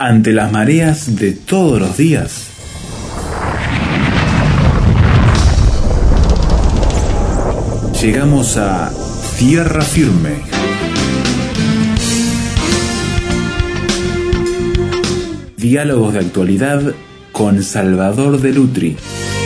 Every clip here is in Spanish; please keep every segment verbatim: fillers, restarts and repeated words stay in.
Ante las mareas de todos los días, llegamos a tierra firme. Diálogos de actualidad con Salvador de Lutri.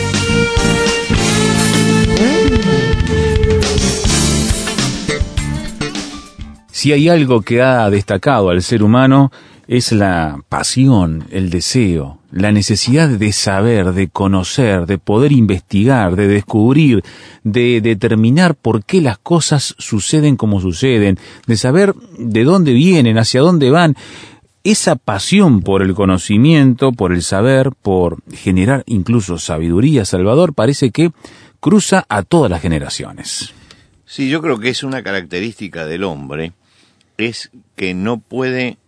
Si hay algo que ha destacado al ser humano es la pasión, el deseo, la necesidad de saber, de conocer, de poder investigar, de descubrir, de determinar por qué las cosas suceden como suceden, de saber de dónde vienen, hacia dónde van. Esa pasión por el conocimiento, por el saber, por generar incluso sabiduría, Salvador, parece que cruza a todas las generaciones. Sí, yo creo que es una característica del hombre, es que no puede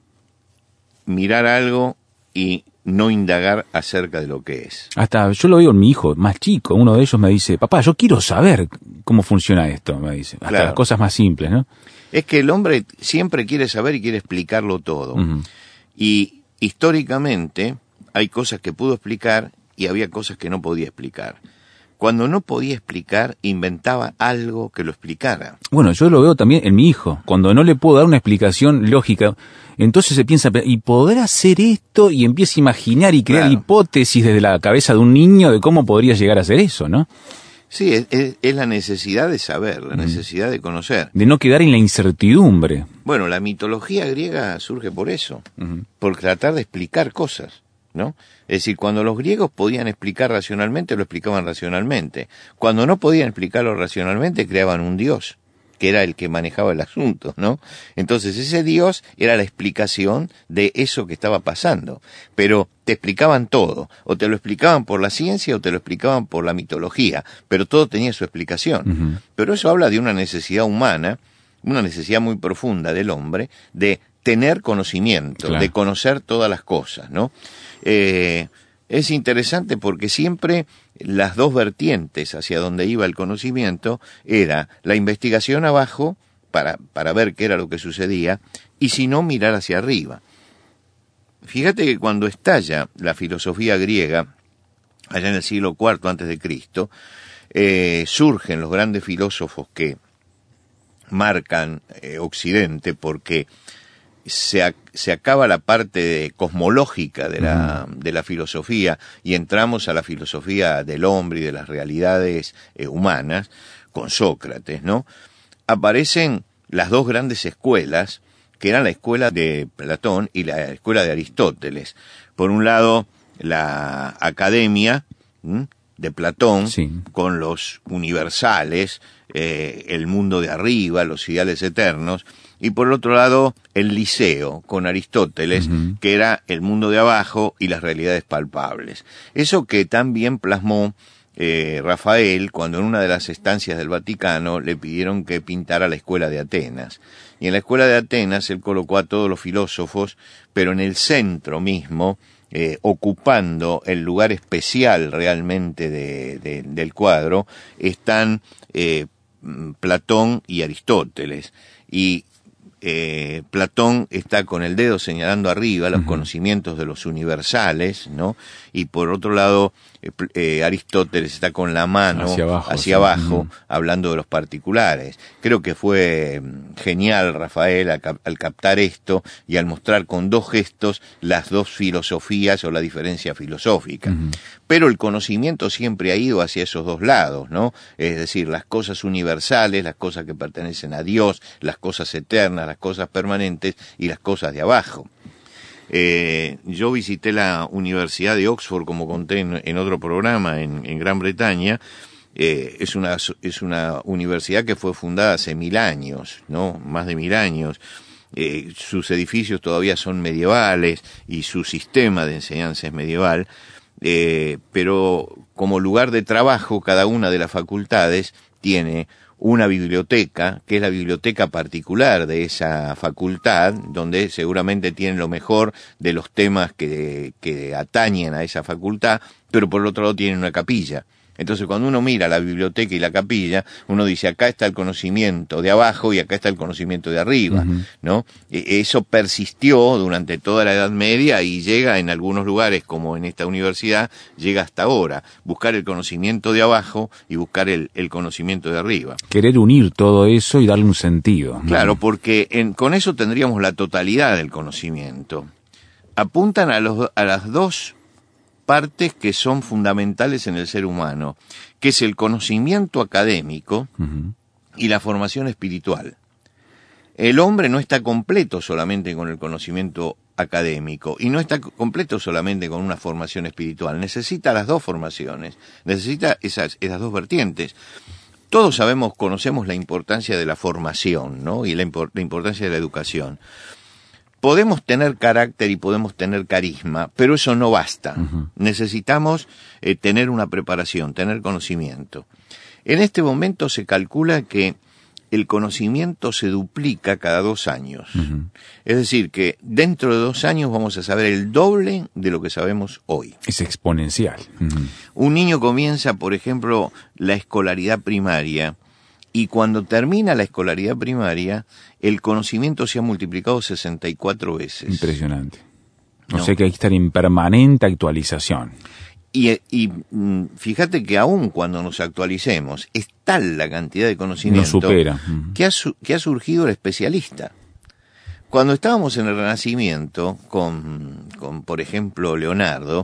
mirar algo y no indagar acerca de lo que es. Hasta yo lo veo en mi hijo más chico, uno de ellos me dice, papá, yo quiero saber cómo funciona esto, me dice, hasta Claro. las cosas más simples, ¿no? Es que el hombre siempre quiere saber y quiere explicarlo todo. Uh-huh. Y históricamente hay cosas que pudo explicar y había cosas que no podía explicar. Cuando no podía explicar, inventaba algo que lo explicara. Bueno, yo lo veo también en mi hijo. Cuando no le puedo dar una explicación lógica, entonces se piensa, ¿y podrá hacer esto? Y empieza a imaginar y crear Claro. hipótesis desde la cabeza de un niño de cómo podría llegar a hacer eso, ¿no? Sí, es, es, es la necesidad de saber, la Mm. necesidad de conocer. De no quedar en la incertidumbre. Bueno, la mitología griega surge por eso, Uh-huh. por tratar de explicar cosas, ¿no? Es decir, cuando los griegos podían explicar racionalmente, lo explicaban racionalmente. Cuando no podían explicarlo racionalmente, creaban un dios, que era el que manejaba el asunto, ¿no? Entonces ese dios era la explicación de eso que estaba pasando. Pero te explicaban todo, o te lo explicaban por la ciencia o te lo explicaban por la mitología, pero todo tenía su explicación. Uh-huh. Pero eso habla de una necesidad humana, una necesidad muy profunda del hombre, de tener conocimiento, Claro. de conocer todas las cosas, ¿no? Eh, es interesante porque siempre las dos vertientes hacia donde iba el conocimiento era la investigación abajo para, para ver qué era lo que sucedía y si no mirar hacia arriba. Fíjate que cuando estalla la filosofía griega, allá en el siglo cuarto antes de Cristo, eh, surgen los grandes filósofos que marcan eh, Occidente porque se, ac- se acaba la parte de- cosmológica de la, uh-huh. de la filosofía y entramos a la filosofía del hombre y de las realidades eh, humanas con Sócrates, ¿no? Aparecen las dos grandes escuelas, que eran la escuela de Platón y la escuela de Aristóteles. Por un lado, la academia ¿m? de Platón, Sí. con los universales, eh, el mundo de arriba, los ideales eternos, y por otro lado, el liceo, con Aristóteles, uh-huh. que era el mundo de abajo y las realidades palpables. Eso que tan bien plasmó eh, Rafael cuando en una de las estancias del Vaticano le pidieron que pintara la escuela de Atenas. Y en la escuela de Atenas él colocó a todos los filósofos, pero en el centro mismo, eh, ocupando el lugar especial realmente de, de, del cuadro, están eh, Platón y Aristóteles. Y Eh, Platón está con el dedo señalando arriba los uh-huh. conocimientos de los universales, ¿no? Y por otro lado, eh, eh, Aristóteles está con la mano hacia abajo, hacia sí. abajo uh-huh. hablando de los particulares. Creo que fue genial Rafael al, cap- al captar esto y al mostrar con dos gestos las dos filosofías o la diferencia filosófica. Uh-huh. Pero el conocimiento siempre ha ido hacia esos dos lados, ¿no? Es decir, las cosas universales, las cosas que pertenecen a Dios, las cosas eternas, las cosas permanentes y las cosas de abajo. Eh, yo visité la Universidad de Oxford, como conté en, en otro programa, en, en Gran Bretaña. Eh, es una, es una universidad que fue fundada hace mil años, ¿no? Más de mil años. Eh, sus edificios todavía son medievales y su sistema de enseñanza es medieval. Eh, pero como lugar de trabajo, cada una de las facultades tiene una biblioteca, que es la biblioteca particular de esa facultad, donde seguramente tienen lo mejor de los temas que, que atañen a esa facultad, pero por otro lado tienen una capilla. Entonces, cuando uno mira la biblioteca y la capilla, uno dice, acá está el conocimiento de abajo y acá está el conocimiento de arriba, uh-huh. ¿no? Eso persistió durante toda la Edad Media y llega en algunos lugares, como en esta universidad, llega hasta ahora. Buscar el conocimiento de abajo y buscar el, el conocimiento de arriba. Querer unir todo eso y darle un sentido, ¿no? Claro, porque en, con eso tendríamos la totalidad del conocimiento. Apuntan a, los, a las dos partes que son fundamentales en el ser humano, que es el conocimiento académico uh-huh. y la formación espiritual. El hombre no está completo solamente con el conocimiento académico y no está completo solamente con una formación espiritual. Necesita las dos formaciones, necesita esas, esas dos vertientes. Todos sabemos, conocemos la importancia de la formación, ¿no? Y la, impor- la importancia de la educación. Podemos tener carácter y podemos tener carisma, pero eso no basta. Uh-huh. Necesitamos eh, tener una preparación, tener conocimiento. En este momento se calcula que el conocimiento se duplica cada dos años. Uh-huh. Es decir, que dentro de dos años vamos a saber el doble de lo que sabemos hoy. Es exponencial. Uh-huh. Un niño comienza, por ejemplo, la escolaridad primaria, y cuando termina la escolaridad primaria, el conocimiento se ha multiplicado sesenta y cuatro veces. Impresionante. O ¿No? sea que hay que estar en permanente actualización. Y, y fíjate que aún cuando nos actualicemos, es tal la cantidad de conocimiento nos supera. Uh-huh. que, ha, que ha surgido el especialista. Cuando estábamos en el Renacimiento, con, con por ejemplo, Leonardo,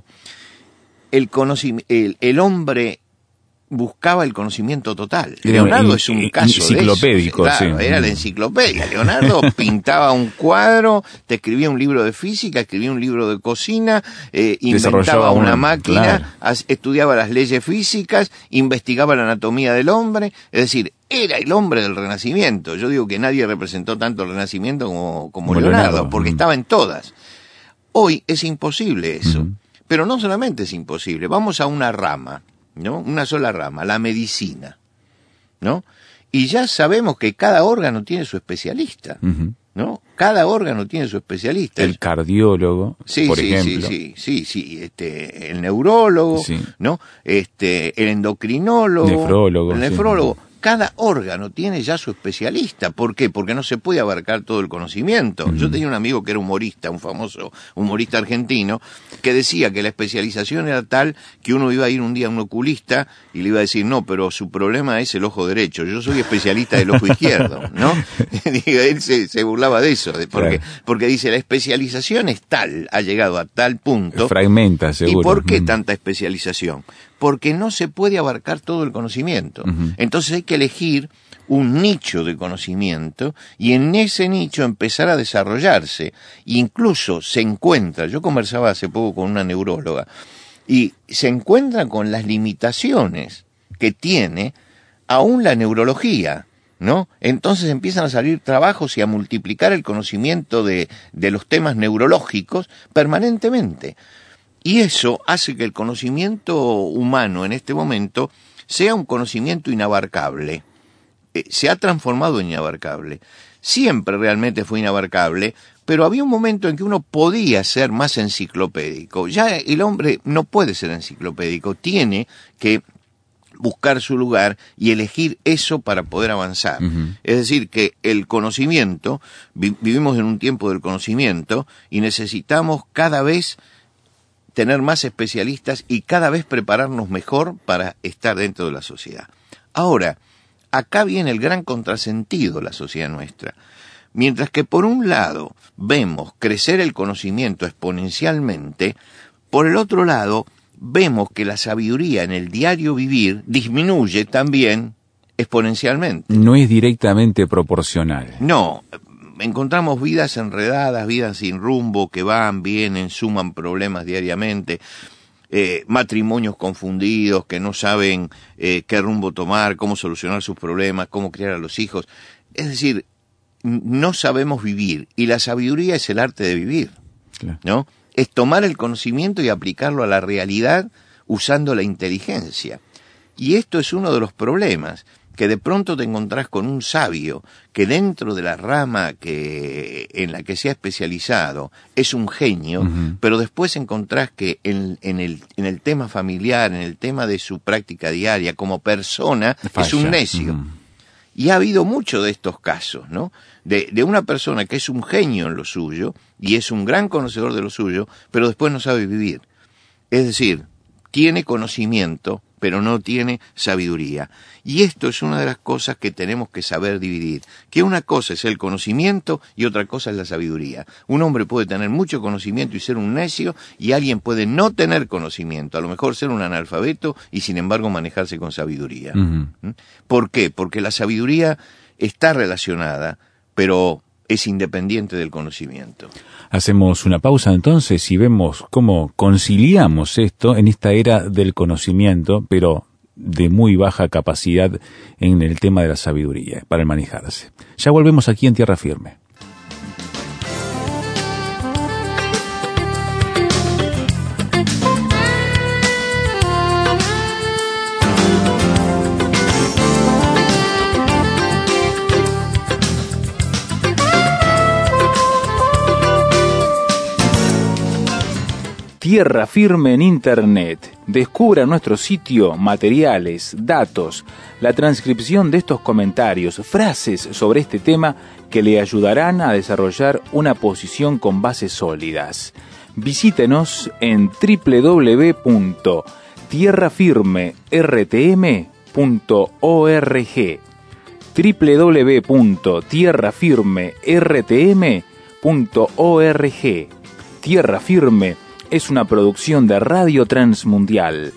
el, conocimiento, el, el hombre buscaba el conocimiento total. Era Leonardo en, es un en, caso enciclopédico, de eso. Claro, sí. Era la enciclopedia. Leonardo pintaba un cuadro, te escribía un libro de física, escribía un libro de cocina, eh, inventaba una, una máquina, claro. as, estudiaba las leyes físicas, investigaba la anatomía del hombre, es decir, era el hombre del Renacimiento. Yo digo que nadie representó tanto el Renacimiento como, como, como Leonardo, Leonardo, porque mm. estaba en todas. Hoy es imposible eso, mm. pero no solamente es imposible, vamos a una rama, ¿no? Una sola rama, la medicina, ¿no? Y ya sabemos que cada órgano tiene su especialista, uh-huh. ¿no? Cada órgano tiene su especialista. El cardiólogo, sí, por sí, ejemplo. Sí, sí, sí, sí, este, el neurólogo, sí. ¿no? Este, el endocrinólogo, nefrólogo, el nefrólogo. Sí. Cada órgano tiene ya su especialista. ¿Por qué? Porque no se puede abarcar todo el conocimiento. Uh-huh. Yo tenía un amigo que era humorista, un famoso humorista argentino, que decía que la especialización era tal que uno iba a ir un día a un oculista y le iba a decir, no, pero su problema es el ojo derecho, yo soy especialista del ojo izquierdo, ¿no? Él se, se burlaba de eso, porque, claro. porque dice, la especialización es tal, ha llegado a tal punto. Fragmenta, seguro. ¿Y por qué uh-huh. tanta especialización? Porque no se puede abarcar todo el conocimiento. Uh-huh. Entonces hay que elegir un nicho de conocimiento y en ese nicho empezar a desarrollarse. Incluso se encuentra, yo conversaba hace poco con una neuróloga, y se encuentra con las limitaciones que tiene aún la neurología, ¿no? Entonces empiezan a salir trabajos y a multiplicar el conocimiento de, de los temas neurológicos permanentemente. Y eso hace que el conocimiento humano en este momento sea un conocimiento inabarcable. Eh, se ha transformado en inabarcable. Siempre realmente fue inabarcable, pero había un momento en que uno podía ser más enciclopédico. Ya el hombre no puede ser enciclopédico, tiene que buscar su lugar y elegir eso para poder avanzar. Uh-huh. Es decir, que el conocimiento, vi- vivimos en un tiempo del conocimiento y necesitamos cada vez tener más especialistas y cada vez prepararnos mejor para estar dentro de la sociedad. Ahora, acá viene el gran contrasentido de la sociedad nuestra. Mientras que por un lado vemos crecer el conocimiento exponencialmente, por el otro lado vemos que la sabiduría en el diario vivir disminuye también exponencialmente. No es directamente proporcional. No. Encontramos vidas enredadas, vidas sin rumbo, que van, vienen, suman problemas diariamente, eh, matrimonios confundidos, que no saben eh, qué rumbo tomar, cómo solucionar sus problemas, cómo criar a los hijos. Es decir, no sabemos vivir, y la sabiduría es el arte de vivir, claro. ¿no? Es tomar el conocimiento y aplicarlo a la realidad usando la inteligencia. Y esto es uno de los problemas, que de pronto te encontrás con un sabio que dentro de la rama que en la que se ha especializado es un genio, uh-huh. pero después encontrás que en, en, el, en el tema familiar, en el tema de su práctica diaria, como persona, Falla. es un necio. Uh-huh. Y ha habido mucho de estos casos, ¿no? De, de una persona que es un genio en lo suyo y es un gran conocedor de lo suyo, pero después no sabe vivir. Es decir, tiene conocimiento, pero no tiene sabiduría. Y esto es una de las cosas que tenemos que saber dividir, que una cosa es el conocimiento y otra cosa es la sabiduría. Un hombre puede tener mucho conocimiento y ser un necio, y alguien puede no tener conocimiento, a lo mejor ser un analfabeto y sin embargo manejarse con sabiduría. Uh-huh. ¿Por qué? Porque la sabiduría está relacionada, pero es independiente del conocimiento. Hacemos una pausa entonces y vemos cómo conciliamos esto en esta era del conocimiento, pero de muy baja capacidad en el tema de la sabiduría para manejarse. Ya volvemos aquí en Tierra Firme. Tierra Firme en Internet. Descubra nuestro sitio, materiales, datos, la transcripción de estos comentarios, frases sobre este tema que le ayudarán a desarrollar una posición con bases sólidas. Visítenos en doble u doble u doble u punto tierra firme r t m punto org, doble u doble u doble u punto tierra firme r t m punto org. Tierra Firme es una producción de Radio Transmundial.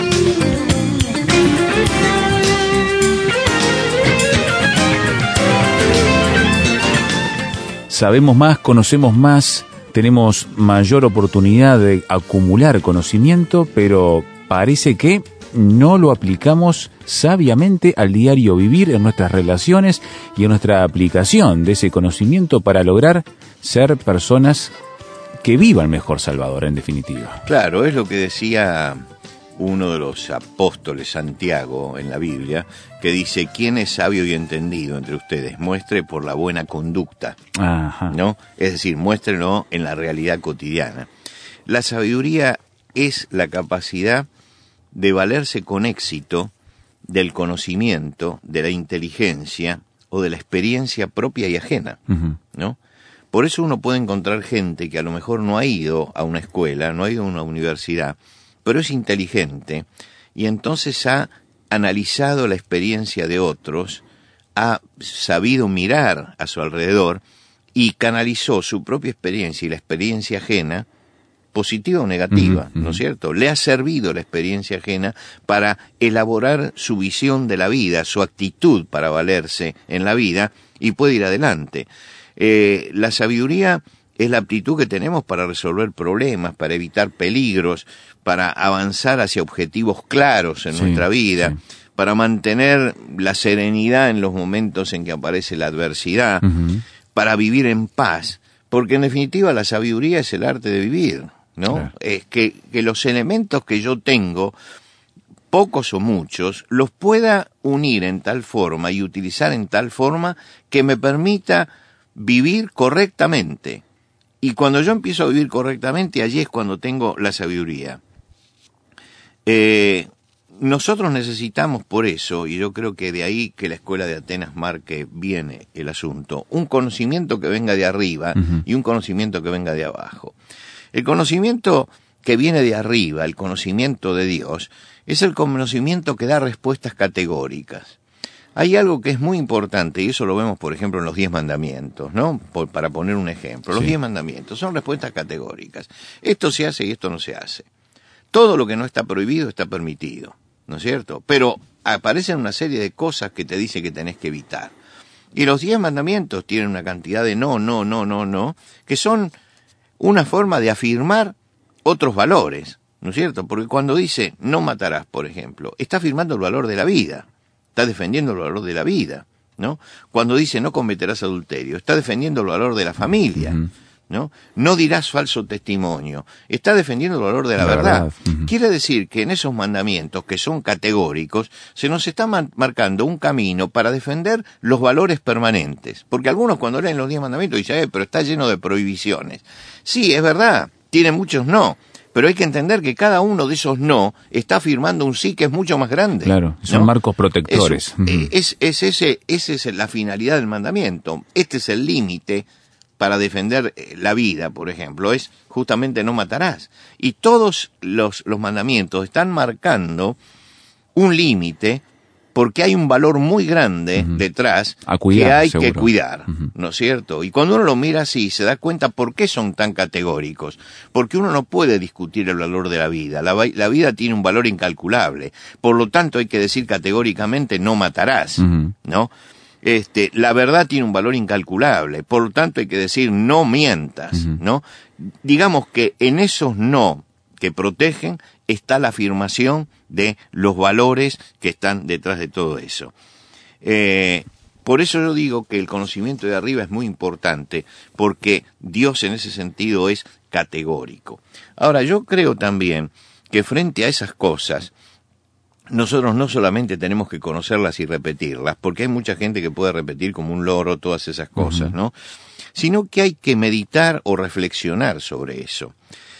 Sabemos más, conocemos más, tenemos mayor oportunidad de acumular conocimiento, pero parece que no lo aplicamos sabiamente al diario vivir, en nuestras relaciones y en nuestra aplicación de ese conocimiento para lograr ser personas que vivan mejor, Salvador, en definitiva. Claro, es lo que decía uno de los apóstoles, Santiago, en la Biblia, que dice: ¿quién es sabio y entendido entre ustedes? Muestre por la buena conducta. Ajá. ¿No? Es decir, muéstrenlo en la realidad cotidiana. La sabiduría es la capacidad de valerse con éxito del conocimiento, de la inteligencia o de la experiencia propia y ajena, uh-huh. ¿no? Por eso uno puede encontrar gente que a lo mejor no ha ido a una escuela, no ha ido a una universidad, pero es inteligente y entonces ha analizado la experiencia de otros, ha sabido mirar a su alrededor y canalizó su propia experiencia y la experiencia ajena, positiva o negativa, uh-huh, ¿no es cierto? Le ha servido la experiencia ajena para elaborar su visión de la vida, su actitud para valerse en la vida y puede ir adelante. Eh, la sabiduría es la aptitud que tenemos para resolver problemas, para evitar peligros, para avanzar hacia objetivos claros en sí, nuestra vida, sí. para mantener la serenidad en los momentos en que aparece la adversidad, uh-huh. para vivir en paz, porque en definitiva la sabiduría es el arte de vivir, ¿no? Claro. Es que, que los elementos que yo tengo, pocos o muchos, los pueda unir en tal forma y utilizar en tal forma que me permita vivir correctamente. Y cuando yo empiezo a vivir correctamente, allí es cuando tengo la sabiduría. Eh, nosotros necesitamos por eso, y yo creo que de ahí que la Escuela de Atenas marque bien el asunto, un conocimiento que venga de arriba uh-huh. y un conocimiento que venga de abajo. El conocimiento que viene de arriba, el conocimiento de Dios, es el conocimiento que da respuestas categóricas. Hay algo que es muy importante, y eso lo vemos, por ejemplo, en los diez mandamientos, ¿no? Por, para poner un ejemplo. Los sí. diez mandamientos son respuestas categóricas. Esto se hace y esto no se hace. Todo lo que no está prohibido está permitido, ¿no es cierto? Pero aparecen una serie de cosas que te dice que tenés que evitar. Y los diez mandamientos tienen una cantidad de no, no, no, no, no, que son una forma de afirmar otros valores, ¿no es cierto? Porque cuando dice no matarás, por ejemplo, está afirmando el valor de la vida. Está defendiendo el valor de la vida, ¿no? Cuando dice no cometerás adulterio, está defendiendo el valor de la familia. Uh-huh. ¿no? No dirás falso testimonio. Está defendiendo el valor de la, la verdad. verdad. Uh-huh. Quiere decir que en esos mandamientos, que son categóricos, se nos está man- marcando un camino para defender los valores permanentes. Porque algunos cuando leen los diez mandamientos dicen, eh, pero está lleno de prohibiciones. Sí, es verdad, tiene muchos no. Pero hay que entender que cada uno de esos no está afirmando un sí que es mucho más grande. Claro, son, ¿no?, marcos protectores. Eso, uh-huh. es, es, ese, ese es la finalidad del mandamiento. Este es el límite para defender la vida, por ejemplo, es justamente no matarás. Y todos los, los mandamientos están marcando un límite porque hay un valor muy grande uh-huh. detrás a cuidar, que hay seguro. que cuidar, uh-huh. ¿no es cierto? Y cuando uno lo mira así, se da cuenta por qué son tan categóricos. Porque uno no puede discutir el valor de la vida. La, la vida tiene un valor incalculable. Por lo tanto, hay que decir categóricamente no matarás, uh-huh. ¿no? Este, la verdad tiene un valor incalculable, por lo tanto hay que decir no mientas, uh-huh. ¿no? Digamos que en esos no que protegen está la afirmación de los valores que están detrás de todo eso. Eh, por eso yo digo que el conocimiento de arriba es muy importante, porque Dios en ese sentido es categórico. Ahora, yo creo también que frente a esas cosas, nosotros no solamente tenemos que conocerlas y repetirlas, porque hay mucha gente que puede repetir como un loro todas esas cosas, uh-huh. ¿no? Sino que hay que meditar o reflexionar sobre eso.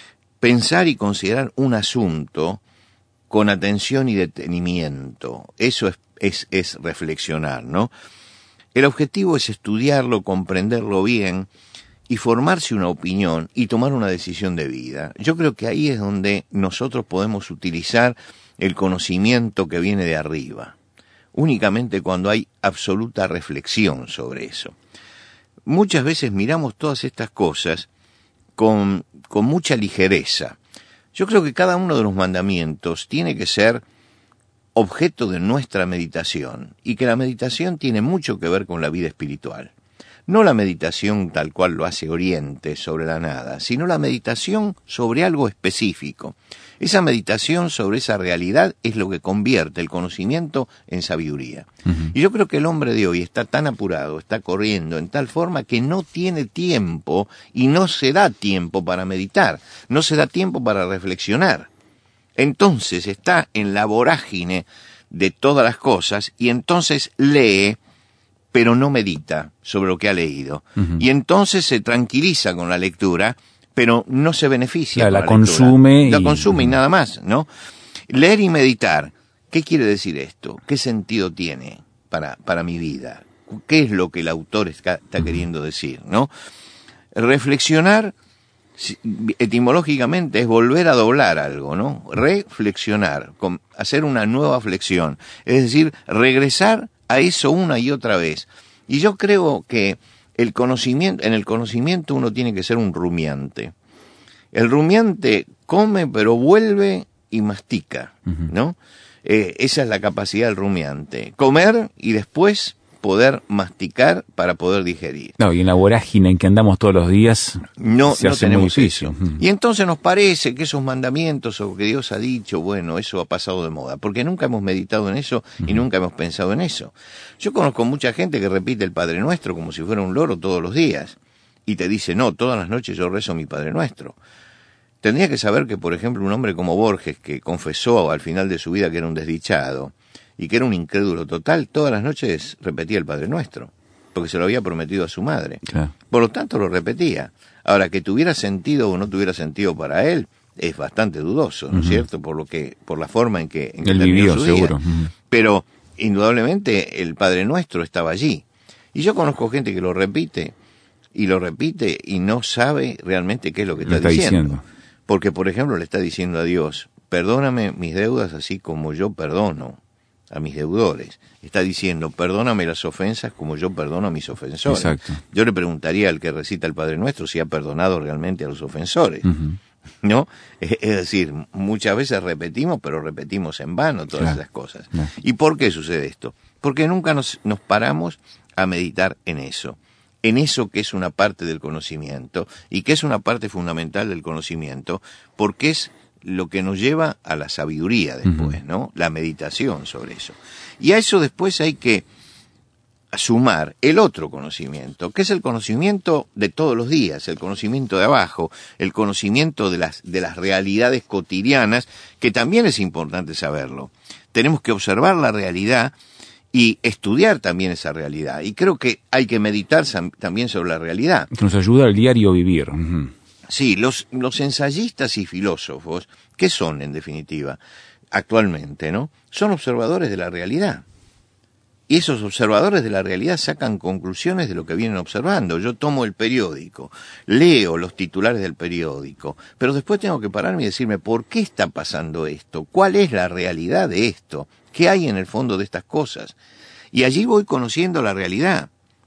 Pensar y considerar un asunto con atención y detenimiento. Eso es, es, es reflexionar, ¿no? El objetivo es estudiarlo, comprenderlo bien y formarse una opinión y tomar una decisión de vida. Yo creo que ahí es donde nosotros podemos utilizar el conocimiento que viene de arriba, únicamente cuando hay absoluta reflexión sobre eso. Muchas veces miramos todas estas cosas con, con mucha ligereza. Yo creo que cada uno de los mandamientos tiene que ser objeto de nuestra meditación, y que la meditación tiene mucho que ver con la vida espiritual. No la meditación tal cual lo hace Oriente sobre la nada, sino la meditación sobre algo específico. Esa meditación sobre esa realidad es lo que convierte el conocimiento en sabiduría. Uh-huh. Y yo creo que el hombre de hoy está tan apurado, está corriendo en tal forma que no tiene tiempo y no se da tiempo para meditar, no se da tiempo para reflexionar. Entonces está en la vorágine de todas las cosas y entonces lee, pero no medita sobre lo que ha leído. Uh-huh. Y entonces se tranquiliza con la lectura, pero no se beneficia. Claro, con la, la consume y... La consume y nada más, ¿no? Leer y meditar. ¿Qué quiere decir esto? ¿Qué sentido tiene para, para mi vida? ¿Qué es lo que el autor está, está uh-huh. queriendo decir, no? Reflexionar, etimológicamente, es volver a doblar algo, ¿no? Reflexionar, hacer una nueva flexión. Es decir, regresar a eso una y otra vez. Y yo creo que el conocimiento, en el conocimiento uno tiene que ser un rumiante. El rumiante come, pero vuelve y mastica, uh-huh. ¿no? Eh, esa es la capacidad del rumiante. Comer y después poder masticar para poder digerir. No, y en la vorágine en que andamos todos los días no, se no hace muy tenemos difícil. Eso. Y entonces nos parece que esos mandamientos o que Dios ha dicho, bueno, eso ha pasado de moda, porque nunca hemos meditado en eso y uh-huh. nunca hemos pensado en eso. Yo conozco mucha gente que repite el Padre Nuestro como si fuera un loro todos los días y te dice, no, todas las noches yo rezo mi Padre Nuestro. Tendría que saber que, por ejemplo, un hombre como Borges, que confesó al final de su vida que era un desdichado y que era un incrédulo total, todas las noches repetía el Padre Nuestro, porque se lo había prometido a su madre. Claro. Por lo tanto, lo repetía. Ahora, que tuviera sentido o no tuviera sentido para él, es bastante dudoso, ¿no es uh-huh. cierto? Por lo que, por la forma en que, en que él vivió, seguro. Uh-huh. Pero, indudablemente, el Padre Nuestro estaba allí. Y yo conozco gente que lo repite, y lo repite, y no sabe realmente qué es lo que está, está diciendo. diciendo. Porque, por ejemplo, le está diciendo a Dios, perdóname mis deudas así como yo perdono a mis deudores. Está diciendo, perdóname las ofensas como yo perdono a mis ofensores. Exacto. Yo le preguntaría al que recita el Padre Nuestro si ha perdonado realmente a los ofensores. Uh-huh. ¿No? Es, es decir, muchas veces repetimos, pero repetimos en vano todas claro. esas cosas. No. ¿Y por qué sucede esto? Porque nunca nos, nos paramos a meditar en eso. En eso que es una parte del conocimiento y que es una parte fundamental del conocimiento, porque es lo que nos lleva a la sabiduría después, uh-huh. ¿no? La meditación sobre eso. Y a eso después hay que sumar el otro conocimiento, que es el conocimiento de todos los días, el conocimiento de abajo, el conocimiento de las, de las realidades cotidianas, que también es importante saberlo. Tenemos que observar la realidad y estudiar también esa realidad. Y creo que hay que meditar también sobre la realidad. Que nos ayuda al diario vivir. Uh-huh. Sí, los, los ensayistas y filósofos, ¿qué son en definitiva? Actualmente, ¿no? Son observadores de la realidad. Y esos observadores de la realidad sacan conclusiones de lo que vienen observando. Yo tomo el periódico, leo los titulares del periódico, pero después tengo que pararme y decirme, ¿por qué está pasando esto? ¿Cuál es la realidad de esto? ¿Qué hay en el fondo de estas cosas? Y allí voy conociendo la realidad.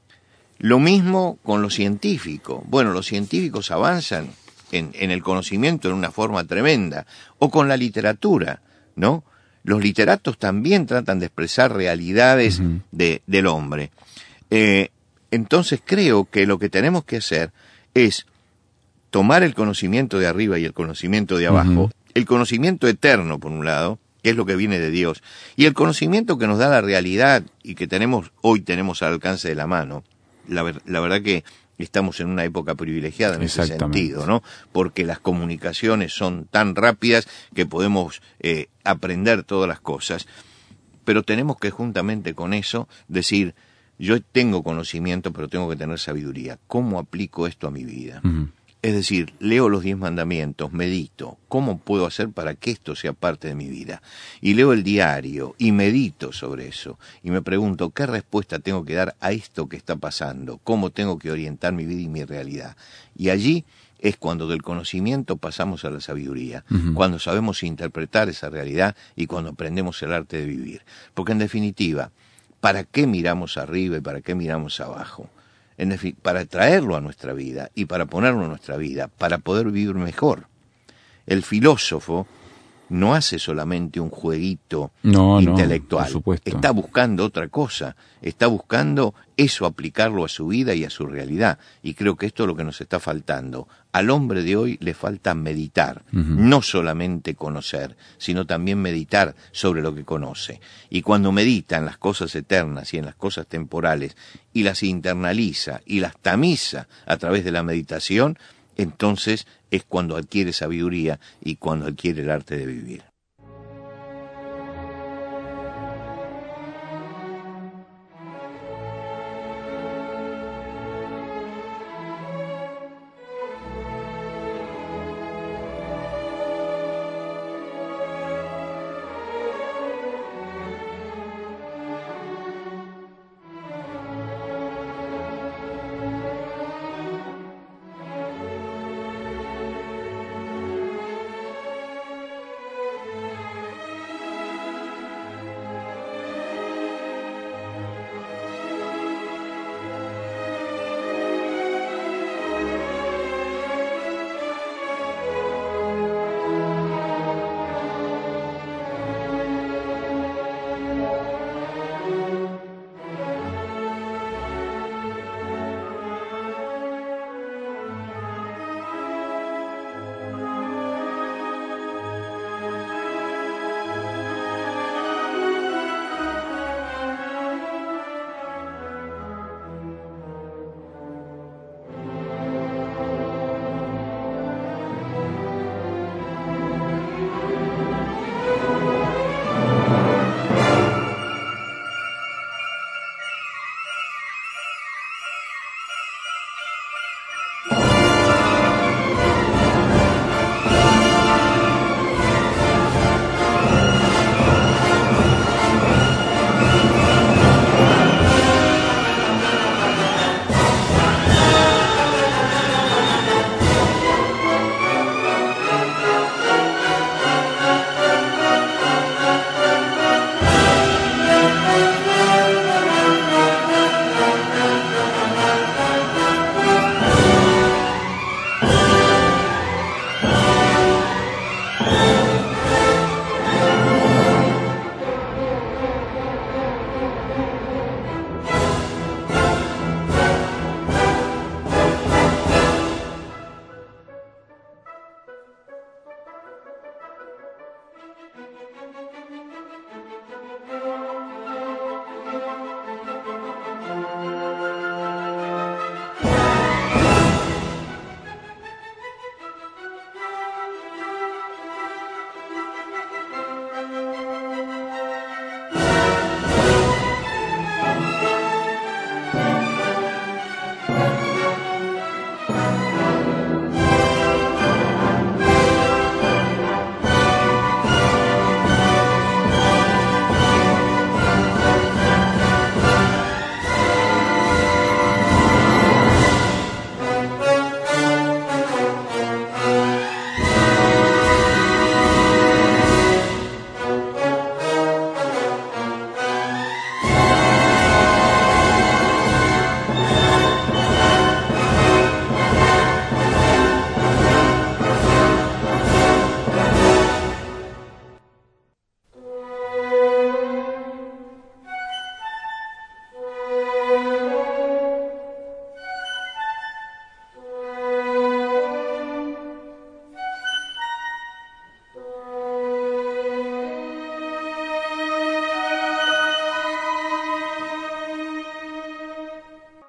Lo mismo con lo científico. Bueno, los científicos avanzan en, en el conocimiento en una forma tremenda. O con la literatura, ¿no? Los literatos también tratan de expresar realidades uh-huh. de, del hombre. Eh, entonces creo que lo que tenemos que hacer es tomar el conocimiento de arriba y el conocimiento de abajo, uh-huh. el conocimiento eterno, por un lado, que es lo que viene de Dios, y el conocimiento que nos da la realidad y que tenemos hoy tenemos al alcance de la mano. La, ver, la verdad que estamos en una época privilegiada en ese sentido, ¿no? Porque las comunicaciones son tan rápidas que podemos eh, aprender todas las cosas, pero tenemos que juntamente con eso decir, yo tengo conocimiento, pero tengo que tener sabiduría. ¿Cómo aplico esto a mi vida? Uh-huh. Es decir, leo los diez mandamientos, medito, ¿cómo puedo hacer para que esto sea parte de mi vida? Y leo el diario y medito sobre eso. Y me pregunto, ¿qué respuesta tengo que dar a esto que está pasando? ¿Cómo tengo que orientar mi vida y mi realidad? Y allí es cuando del conocimiento pasamos a la sabiduría, uh-huh. cuando sabemos interpretar esa realidad y cuando aprendemos el arte de vivir. Porque en definitiva, ¿para qué miramos arriba y para qué miramos abajo? En defin- para traerlo a nuestra vida y para ponerlo en nuestra vida, para poder vivir mejor. El filósofo no hace solamente un jueguito no, intelectual, no, por supuesto. Está buscando otra cosa, está buscando eso aplicarlo a su vida y a su realidad, y creo que esto es lo que nos está faltando. Al hombre de hoy le falta meditar, uh-huh. no solamente conocer, sino también meditar sobre lo que conoce. Y cuando medita en las cosas eternas y en las cosas temporales, y las internaliza y las tamiza a través de la meditación, entonces es cuando adquiere sabiduría y cuando adquiere el arte de vivir.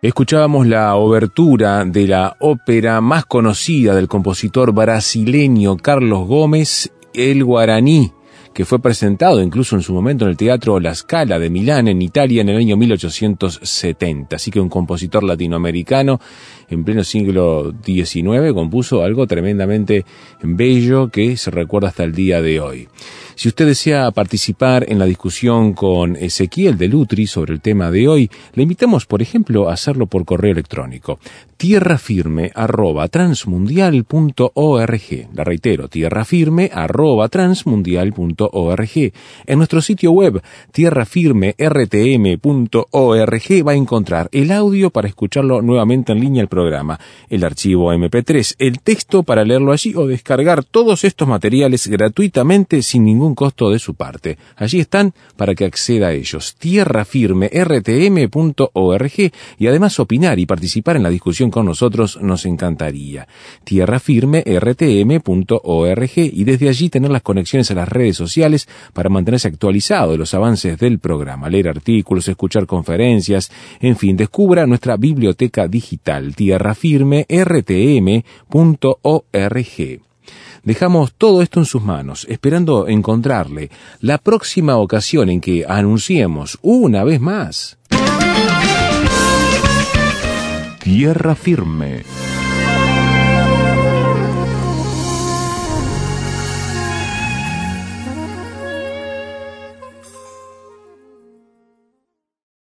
Escuchábamos la obertura de la ópera más conocida del compositor brasileño Carlos Gómez, El Guaraní, que fue presentado incluso en su momento en el Teatro La Scala de Milán, en Italia, en el año mil ochocientos setenta. Así que un compositor latinoamericano en pleno siglo diecinueve compuso algo tremendamente bello que se recuerda hasta el día de hoy. Si usted desea participar en la discusión con Ezequiel de Lutri sobre el tema de hoy, le invitamos, por ejemplo, a hacerlo por correo electrónico. tierrafirme arroba transmundial punto org. La reitero, tierrafirme arroba transmundial punto org. En nuestro sitio web, tierrafirme r t m punto org, va a encontrar el audio para escucharlo nuevamente en línea al programa, el archivo eme pe tres, el texto para leerlo allí o descargar todos estos materiales gratuitamente sin ningún costo de su parte. Allí están para que acceda a ellos. tierrafirme r t m punto org, y además opinar y participar en la discusión con nosotros nos encantaría. tierrafirme r t m punto org, y desde allí tener las conexiones a las redes sociales para mantenerse actualizado de los avances del programa, leer artículos, escuchar conferencias, en fin, descubra nuestra biblioteca digital, tierrafirme r t m punto org. Dejamos todo esto en sus manos, esperando encontrarle la próxima ocasión en que anunciemos una vez más Tierra Firme.